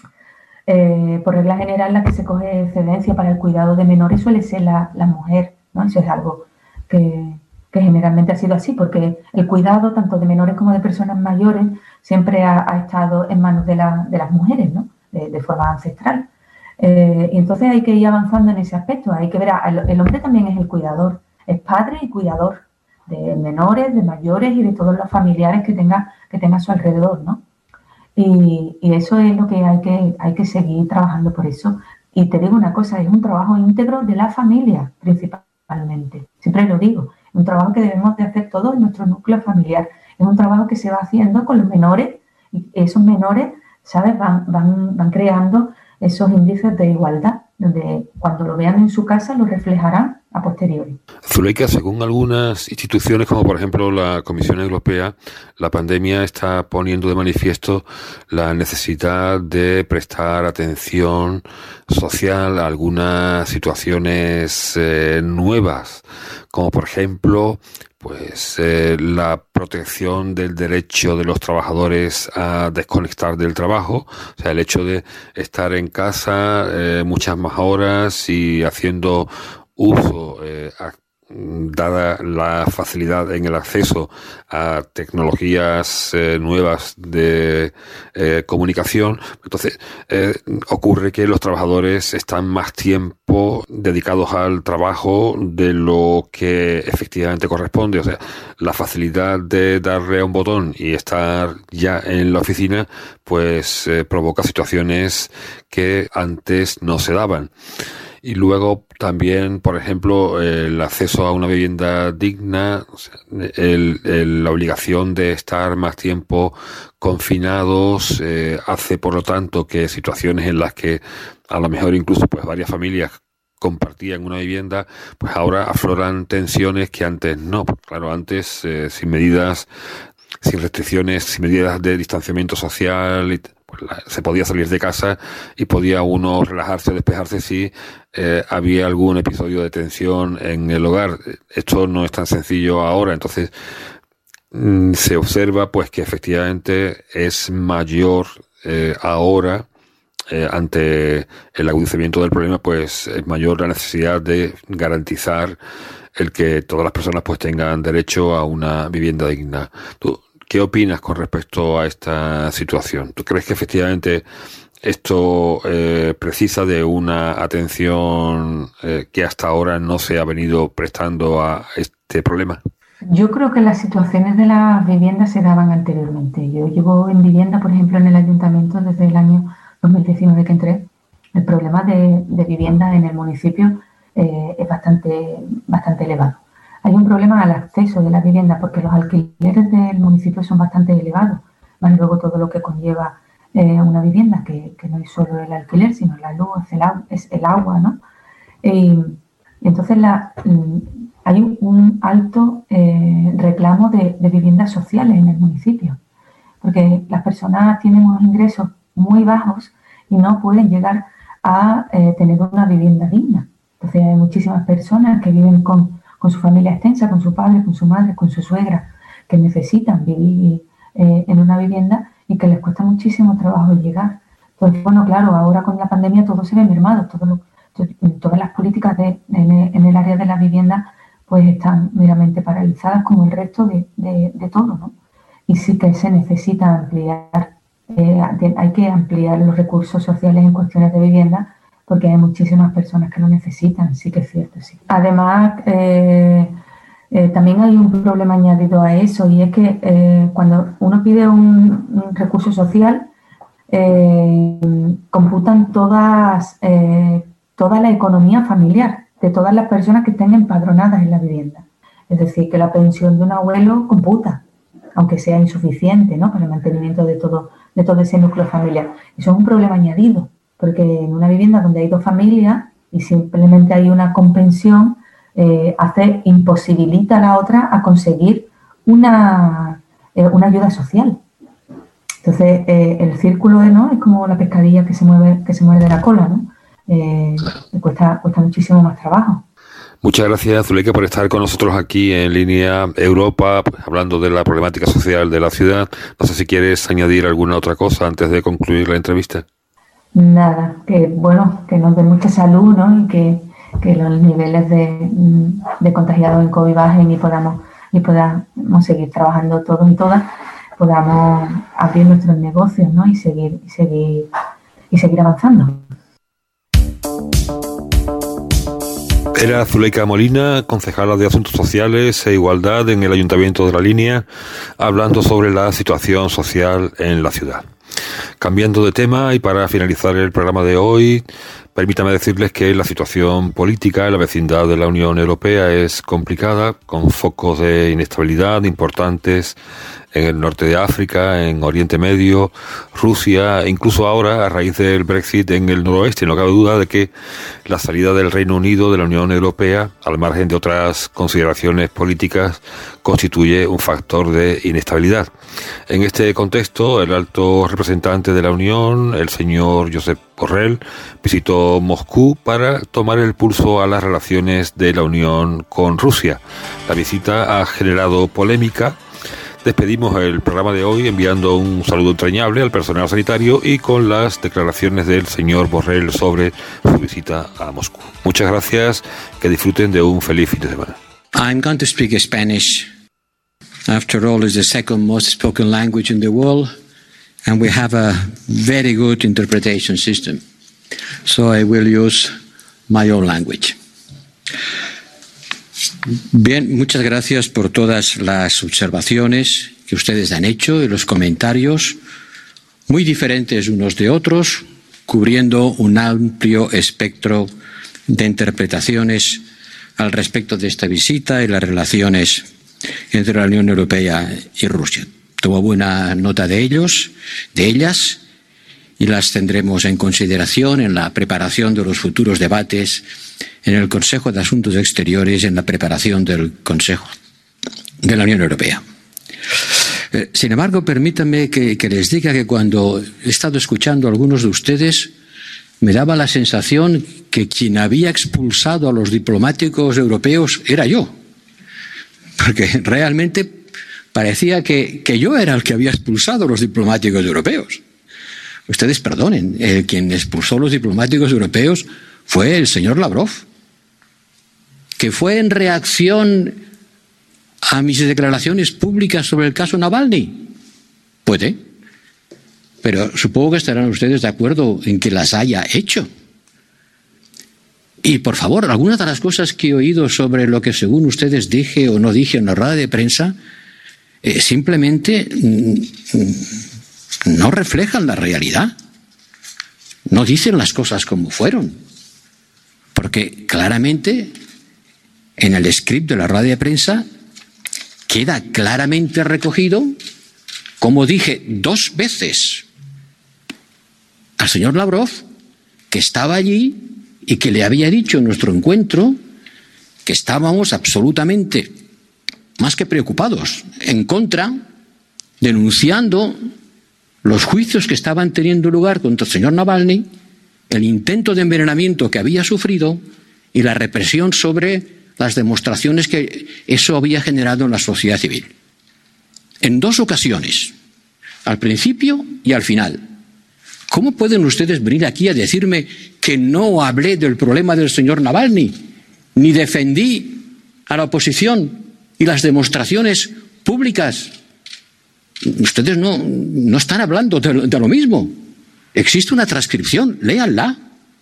Eh, por regla general, la que se coge excedencia para el cuidado de menores suele ser la, la mujer, ¿no? Eso es algo que, que generalmente ha sido así, porque el cuidado tanto de menores como de personas mayores siempre ha, ha estado en manos de, la, de las mujeres, ¿no?, de, de forma ancestral. Eh, y entonces hay que ir avanzando en ese aspecto. Hay que ver, a, el, el hombre también es el cuidador, es padre y cuidador de menores, de mayores y de todos los familiares que tenga, que tenga a su alrededor, ¿no? Y, y eso es lo que hay que hay que seguir trabajando por eso. Y te digo una cosa, es un trabajo íntegro de la familia, principalmente. Siempre lo digo, es un trabajo que debemos de hacer todos en nuestro núcleo familiar. Es un trabajo que se va haciendo con los menores, y esos menores, ¿sabes?, van, van, van creando esos índices de igualdad, donde cuando lo vean en su casa lo reflejarán a posteriori. Zuleika, según algunas instituciones, como por ejemplo la Comisión Europea, la pandemia está poniendo de manifiesto la necesidad de prestar atención social a algunas situaciones eh, nuevas, como por ejemplo pues eh, la protección del derecho de los trabajadores a desconectar del trabajo, o sea, el hecho de estar en casa eh, muchas más horas y haciendo uso, eh, a, dada la facilidad en el acceso a tecnologías eh, nuevas de eh, comunicación. Entonces eh, ocurre que los trabajadores están más tiempo dedicados al trabajo de lo que efectivamente corresponde. O sea, la facilidad de darle a un botón y estar ya en la oficina pues eh, provoca situaciones que antes no se daban. Y luego también, por ejemplo, el acceso a una vivienda digna, el, el, la obligación de estar más tiempo confinados, eh, hace por lo tanto que situaciones en las que a lo mejor incluso pues varias familias compartían una vivienda, pues ahora afloran tensiones que antes no. Claro, antes eh, sin medidas, sin restricciones, sin medidas de distanciamiento social, y, pues, la, se podía salir de casa y podía uno relajarse, despejarse si eh, había algún episodio de tensión en el hogar. Esto no es tan sencillo ahora, entonces mm, se observa pues que efectivamente es mayor eh, ahora. Eh, ante el agudizamiento del problema, pues es mayor la necesidad de garantizar el que todas las personas pues tengan derecho a una vivienda digna. ¿Tú qué opinas con respecto a esta situación? ¿Tú crees que efectivamente esto eh, precisa de una atención eh, que hasta ahora no se ha venido prestando a este problema? Yo creo que las situaciones de las viviendas se daban anteriormente. Yo llevo en vivienda, por ejemplo, en el ayuntamiento desde el año dos mil diecinueve que entré. El problema de, de vivienda en el municipio eh, es bastante, bastante elevado. Hay un problema al acceso de la vivienda porque los alquileres del municipio son bastante elevados, más luego todo lo que conlleva eh, una vivienda, que, que no es solo el alquiler, sino la luz, el, es el agua, ¿no? Y entonces la, hay un, un alto eh, reclamo de, de viviendas sociales en el municipio, porque las personas tienen unos ingresos muy bajos y no pueden llegar a eh, tener una vivienda digna. Entonces hay muchísimas personas que viven con, con su familia extensa, con su padre, con su madre, con su suegra, que necesitan vivir eh, en una vivienda y que les cuesta muchísimo trabajo llegar. Entonces, bueno, claro, ahora con la pandemia todo se ve mermado, todo lo, todas las políticas de, en, en el área de la vivienda pues están meramente paralizadas como el resto de, de, de todo, ¿no? Y sí que se necesita ampliar Eh, hay que ampliar los recursos sociales en cuestiones de vivienda porque hay muchísimas personas que lo necesitan, sí que es cierto, sí. Además, eh, eh, también hay un problema añadido a eso y es que eh, cuando uno pide un, un recurso social, eh, computan todas, eh, toda la economía familiar de todas las personas que estén empadronadas en la vivienda. Es decir, que la pensión de un abuelo computa, aunque sea insuficiente, ¿no?, para el mantenimiento de todo de todo ese núcleo familiar. Eso es un problema añadido, porque en una vivienda donde hay dos familias y simplemente hay una compensión, eh, hace, imposibilita a la otra a conseguir una, eh, una ayuda social. Entonces, eh, el círculo, ¿no?, es como la pescadilla que se mueve, que se mueve de la cola, ¿no? Eh, cuesta, cuesta muchísimo más trabajo. Muchas gracias, Zuleika, por estar con nosotros aquí en Línea Europa, pues, hablando de la problemática social de la ciudad. No sé si quieres añadir alguna otra cosa antes de concluir la entrevista. Nada, que bueno, que nos dé mucha salud, ¿no?, y que, que los niveles de, de contagiados en COVID bajen y podamos, y podamos seguir trabajando todos y todas, podamos abrir nuestros negocios, ¿no?, y seguir, y seguir, y seguir avanzando. Era Zuleika Molina, concejala de Asuntos Sociales e Igualdad en el Ayuntamiento de La Línea, hablando sobre la situación social en la ciudad. Cambiando de tema y para finalizar el programa de hoy, permítame decirles que la situación política en la vecindad de la Unión Europea es complicada, con focos de inestabilidad importantes en el norte de África, en Oriente Medio, Rusia, e incluso ahora, a raíz del Brexit, en el noroeste. No cabe duda de que la salida del Reino Unido de la Unión Europea, al margen de otras consideraciones políticas, constituye un factor de inestabilidad. En este contexto, el alto representante de la Unión, el señor Josep Borrell, visitó Moscú para tomar el pulso a las relaciones de la Unión con Rusia. La visita ha generado polémica. Despedimos el programa de hoy enviando un saludo entrañable al personal sanitario y con las declaraciones del señor Borrell sobre su visita a Moscú. Muchas gracias, que disfruten de un feliz fin de semana. I'm going to speak Spanish. After all, it's the second most spoken language in the world, and we have a very good interpretation system. So I will use my own language. Bien, muchas gracias por todas las observaciones que ustedes han hecho y los comentarios, muy diferentes unos de otros, cubriendo un amplio espectro de interpretaciones al respecto de esta visita y las relaciones entre la Unión Europea y Rusia. Tomo buena nota de ellos, de ellas, y las tendremos en consideración en la preparación de los futuros debates en el Consejo de Asuntos Exteriores y en la preparación del Consejo de la Unión Europea. Eh, sin embargo, permítanme que, que les diga que cuando he estado escuchando a algunos de ustedes, me daba la sensación que quien había expulsado a los diplomáticos europeos era yo. Porque realmente parecía que, que yo era el que había expulsado a los diplomáticos europeos. Ustedes perdonen, el quien expulsó a los diplomáticos europeos fue el señor Lavrov, que fue en reacción a mis declaraciones públicas sobre el caso Navalny. Puede, pero supongo que estarán ustedes de acuerdo en que las haya hecho. Y, por favor, algunas de las cosas que he oído sobre lo que según ustedes dije o no dije en la rueda de prensa, eh, simplemente mm, no reflejan la realidad. No dicen las cosas como fueron. Porque claramente en el script de la rueda de prensa queda claramente recogido, como dije dos veces al señor Lavrov, que estaba allí y que le había dicho en nuestro encuentro que estábamos absolutamente más que preocupados, en contra, denunciando los juicios que estaban teniendo lugar contra el señor Navalny, el intento de envenenamiento que había sufrido y la represión sobre las demostraciones que eso había generado en la sociedad civil. En dos ocasiones, al principio y al final. ¿Cómo pueden ustedes venir aquí a decirme que no hablé del problema del señor Navalny, ni defendí a la oposición y las demostraciones públicas? Ustedes no, no están hablando de, de lo mismo. Existe una transcripción, léanla.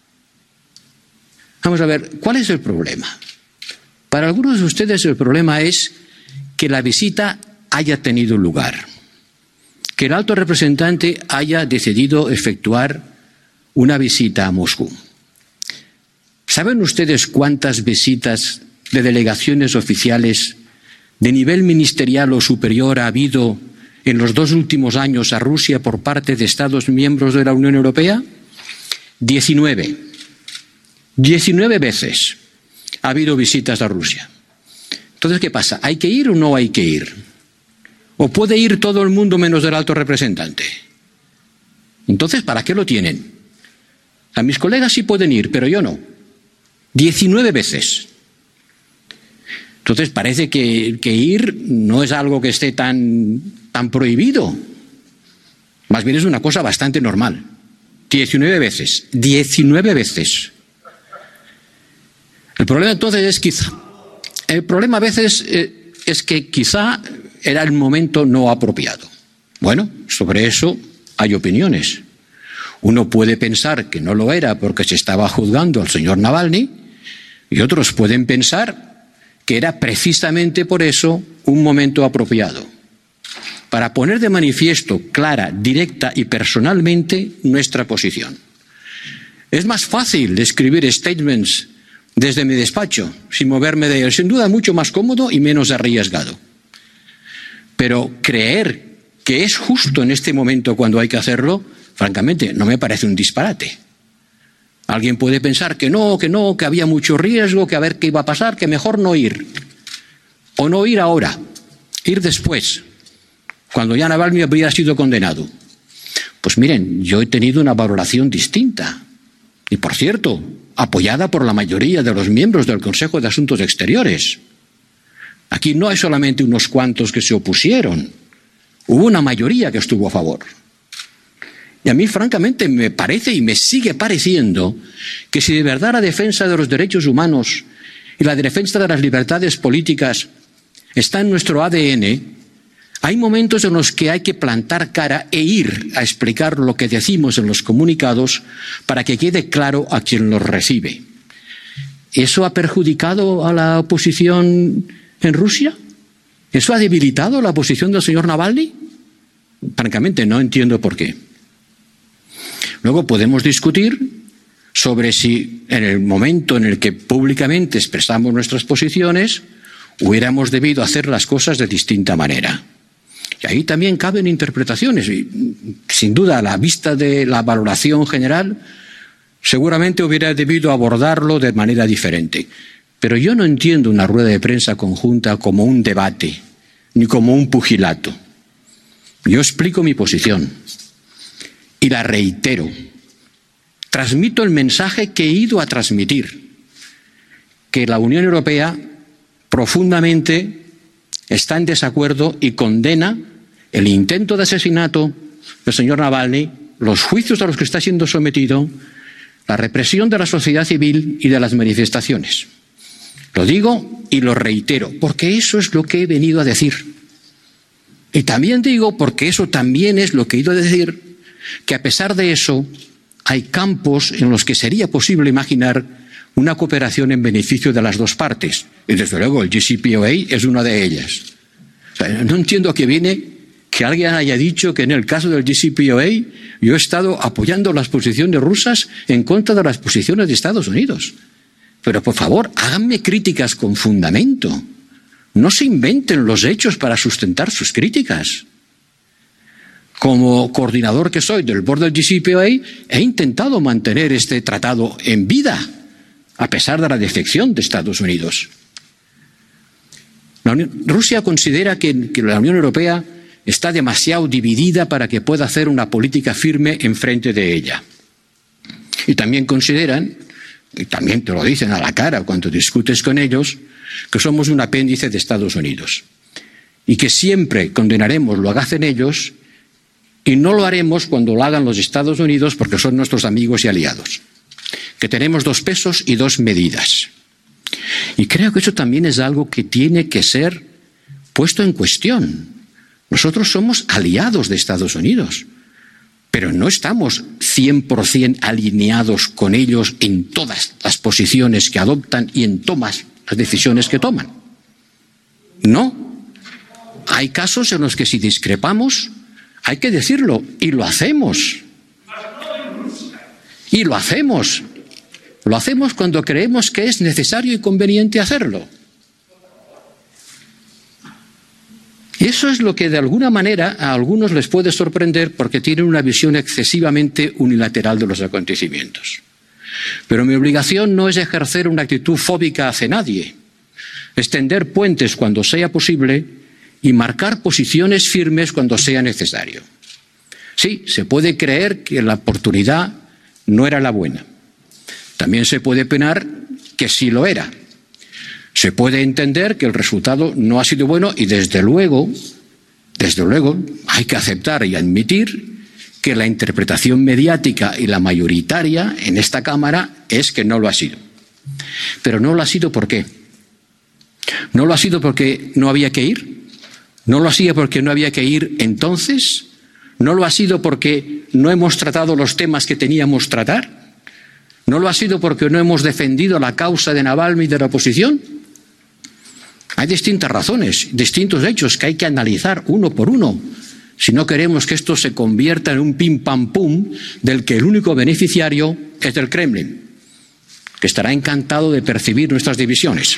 Vamos a ver, ¿cuál es el problema? Para algunos de ustedes el problema es que la visita haya tenido lugar, que el alto representante haya decidido efectuar una visita a Moscú. ¿Saben ustedes cuántas visitas de delegaciones oficiales de nivel ministerial o superior ha habido en los dos últimos años a Rusia por parte de Estados miembros de la Unión Europea? Diecinueve. Diecinueve veces ha habido visitas a Rusia. Entonces, ¿qué pasa? ¿Hay que ir o no hay que ir? ¿O puede ir todo el mundo menos el alto representante? Entonces, ¿para qué lo tienen? A mis colegas sí pueden ir, pero yo no. Diecinueve veces. Entonces, parece que, que ir no es algo que esté tan, tan prohibido. Más bien es una cosa bastante normal. Diecinueve veces. Diecinueve veces. El problema entonces es quizá... El problema a veces eh, es que quizá era el momento no apropiado. Bueno, sobre eso hay opiniones. Uno puede pensar que no lo era porque se estaba juzgando al señor Navalny, y otros pueden pensar que era precisamente por eso un momento apropiado, para poner de manifiesto clara, directa y personalmente nuestra posición. Es más fácil escribir statements desde mi despacho, sin moverme de él, sin duda mucho más cómodo y menos arriesgado. Pero creer que es justo en este momento cuando hay que hacerlo, francamente, no me parece un disparate. Alguien puede pensar que no, que no, que había mucho riesgo, que a ver qué iba a pasar, que mejor no ir. O no ir ahora, ir después, cuando ya Navalny habría sido condenado. Pues miren, yo he tenido una valoración distinta. Y por cierto, apoyada por la mayoría de los miembros del Consejo de Asuntos Exteriores. Aquí no hay solamente unos cuantos que se opusieron, hubo una mayoría que estuvo a favor. Y a mí, francamente, me parece y me sigue pareciendo que si de verdad la defensa de los derechos humanos y la defensa de las libertades políticas está en nuestro A D N, hay momentos en los que hay que plantar cara e ir a explicar lo que decimos en los comunicados para que quede claro a quien los recibe. ¿Eso ha perjudicado a la oposición en Rusia? ¿Eso ha debilitado la posición del señor Navalny? Francamente, no entiendo por qué. Luego podemos discutir sobre si en el momento en el que públicamente expresamos nuestras posiciones hubiéramos debido hacer las cosas de distinta manera. Y ahí también caben interpretaciones. Y, sin duda, a la vista de la valoración general, seguramente hubiera debido abordarlo de manera diferente. Pero yo no entiendo una rueda de prensa conjunta como un debate, ni como un pugilato. Yo explico mi posición y la reitero. Transmito el mensaje que he ido a transmitir, que la Unión Europea profundamente está en desacuerdo y condena el intento de asesinato del señor Navalny, los juicios a los que está siendo sometido, la represión de la sociedad civil y de las manifestaciones. Lo digo y lo reitero, porque eso es lo que he venido a decir. Y también digo, porque eso también es lo que he ido a decir, que a pesar de eso hay campos en los que sería posible imaginar una cooperación en beneficio de las dos partes. Y desde luego el J C P O A es una de ellas. O sea, no entiendo a qué viene que alguien haya dicho que en el caso del J C P O A yo he estado apoyando las posiciones rusas en contra de las posiciones de Estados Unidos. Pero por favor, háganme críticas con fundamento. No se inventen los hechos para sustentar sus críticas. Como coordinador que soy del board del J C P O A, he intentado mantener este tratado en vida, a pesar de la defección de Estados Unidos. La Unión, Rusia considera que, que la Unión Europea está demasiado dividida para que pueda hacer una política firme enfrente de ella. Y también consideran, y también te lo dicen a la cara cuando discutes con ellos, que somos un apéndice de Estados Unidos. Y que siempre condenaremos lo que hacen ellos y no lo haremos cuando lo hagan los Estados Unidos porque son nuestros amigos y aliados. Que tenemos dos pesos y dos medidas. Y creo que eso también es algo que tiene que ser puesto en cuestión. Nosotros somos aliados de Estados Unidos, pero no estamos cien por cien alineados con ellos en todas las posiciones que adoptan y en todas las decisiones que toman. No. Hay casos en los que si discrepamos, hay que decirlo, y lo hacemos. Y lo hacemos. Lo hacemos cuando creemos que es necesario y conveniente hacerlo. Y eso es lo que de alguna manera a algunos les puede sorprender porque tienen una visión excesivamente unilateral de los acontecimientos. Pero mi obligación no es ejercer una actitud fóbica hacia nadie, es tender puentes cuando sea posible y marcar posiciones firmes cuando sea necesario. Sí, se puede creer que la oportunidad no era la buena. También se puede opinar que sí lo era. Se puede entender que el resultado no ha sido bueno y desde luego, desde luego, hay que aceptar y admitir que la interpretación mediática y la mayoritaria en esta Cámara es que no lo ha sido. Pero no lo ha sido ¿por qué? No lo ha sido porque no había que ir. No lo ha sido porque no había que ir entonces. No lo ha sido porque no hemos tratado los temas que teníamos que tratar. ¿No lo ha sido porque no hemos defendido la causa de Navalny y de la oposición? Hay distintas razones, distintos hechos que hay que analizar uno por uno, si no queremos que esto se convierta en un pim pam pum del que el único beneficiario es del Kremlin, que estará encantado de percibir nuestras divisiones.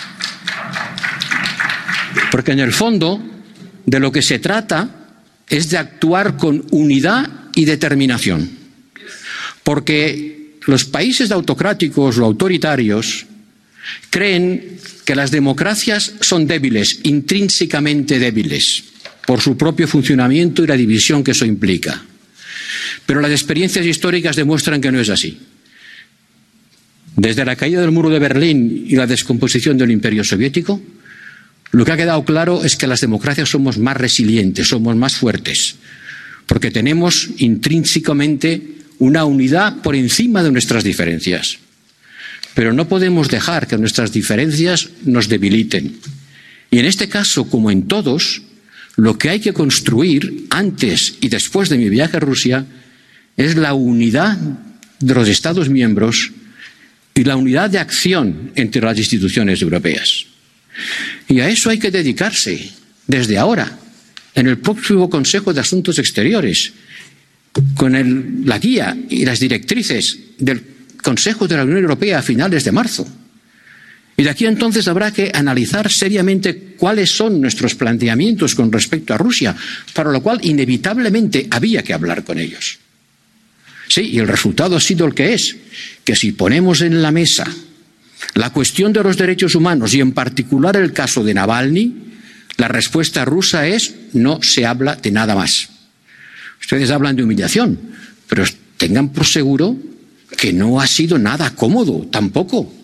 Porque en el fondo de lo que se trata es de actuar con unidad y determinación. Porque los países autocráticos o autoritarios creen que las democracias son débiles, intrínsecamente débiles, por su propio funcionamiento y la división que eso implica. Pero las experiencias históricas demuestran que no es así. Desde la caída del muro de Berlín y la descomposición del Imperio Soviético, lo que ha quedado claro es que las democracias somos más resilientes, somos más fuertes, porque tenemos intrínsecamente una unidad por encima de nuestras diferencias. Pero no podemos dejar que nuestras diferencias nos debiliten. Y en este caso, como en todos, lo que hay que construir antes y después de mi viaje a Rusia es la unidad de los Estados miembros y la unidad de acción entre las instituciones europeas. Y a eso hay que dedicarse desde ahora, en el próximo Consejo de Asuntos Exteriores, con el, la guía y las directrices del Consejo de la Unión Europea a finales de marzo. Y de aquí a entonces habrá que analizar seriamente cuáles son nuestros planteamientos con respecto a Rusia, para lo cual inevitablemente había que hablar con ellos. Sí, y el resultado ha sido el que es, que si ponemos en la mesa la cuestión de los derechos humanos y en particular el caso de Navalny, la respuesta rusa es no se habla de nada más. Ustedes hablan de humillación, pero tengan por seguro que no ha sido nada cómodo tampoco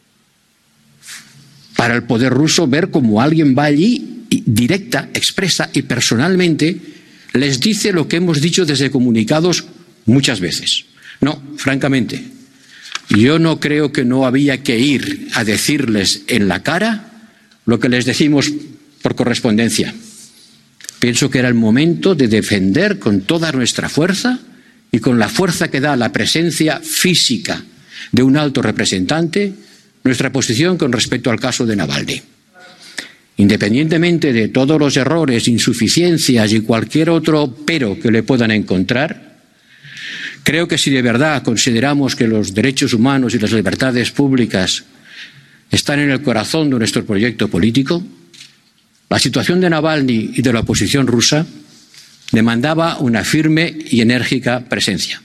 para el poder ruso ver cómo alguien va allí y directa, expresa y personalmente les dice lo que hemos dicho desde comunicados muchas veces. No, francamente, yo no creo que no había que ir a decirles en la cara lo que les decimos por correspondencia. Pienso que era el momento de defender con toda nuestra fuerza y con la fuerza que da la presencia física de un alto representante nuestra posición con respecto al caso de Navalny. Independientemente de todos los errores, insuficiencias y cualquier otro pero que le puedan encontrar, creo que si de verdad consideramos que los derechos humanos y las libertades públicas están en el corazón de nuestro proyecto político, la situación de Navalny y de la oposición rusa demandaba una firme y enérgica presencia.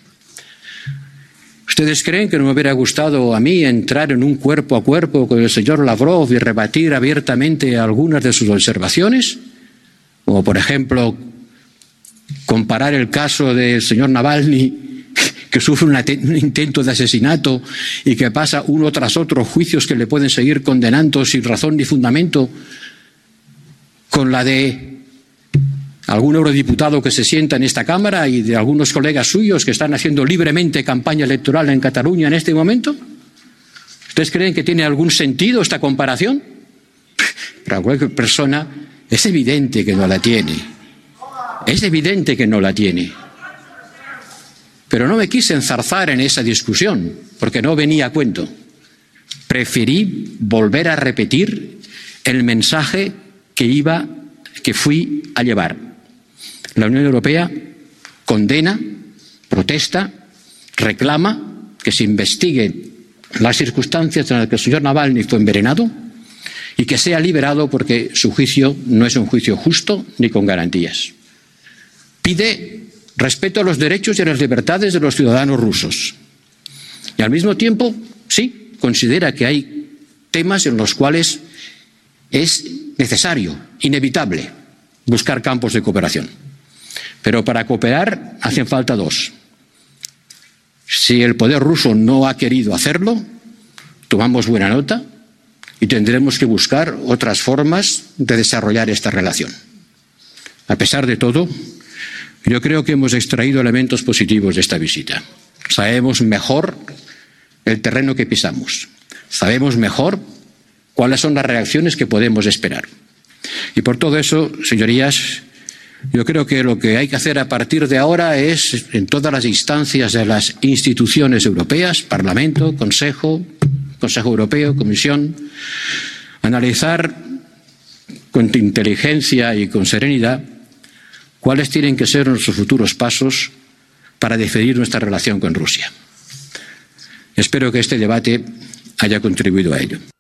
¿Ustedes creen que no me hubiera gustado a mí entrar en un cuerpo a cuerpo con el señor Lavrov y rebatir abiertamente algunas de sus observaciones? Como, por ejemplo, comparar el caso del señor Navalny, que sufre un intento de asesinato y que pasa uno tras otro juicios que le pueden seguir condenando sin razón ni fundamento, con la de algún eurodiputado que se sienta en esta Cámara y de algunos colegas suyos que están haciendo libremente campaña electoral en Cataluña en este momento? ¿Ustedes creen que tiene algún sentido esta comparación? Para cualquier persona es evidente que no la tiene. Es evidente que no la tiene. Pero no me quise enzarzar en esa discusión, porque no venía a cuento. Preferí volver a repetir el mensaje que iba, que fui a llevar. La Unión Europea condena, protesta, reclama que se investiguen las circunstancias en las que el señor Navalny fue envenenado y que sea liberado porque su juicio no es un juicio justo ni con garantías. Pide respeto a los derechos y a las libertades de los ciudadanos rusos. Y al mismo tiempo, sí, considera que hay temas en los cuales es necesario, inevitable, buscar campos de cooperación. Pero para cooperar hacen falta dos. Si el poder ruso no ha querido hacerlo, tomamos buena nota y tendremos que buscar otras formas de desarrollar esta relación. A pesar de todo, yo creo que hemos extraído elementos positivos de esta visita. Sabemos mejor el terreno que pisamos. Sabemos mejor cuáles son las reacciones que podemos esperar. Y por todo eso, señorías, yo creo que lo que hay que hacer a partir de ahora es, en todas las instancias de las instituciones europeas, Parlamento, Consejo, Consejo Europeo, Comisión, analizar con inteligencia y con serenidad cuáles tienen que ser nuestros futuros pasos para definir nuestra relación con Rusia. Espero que este debate haya contribuido a ello.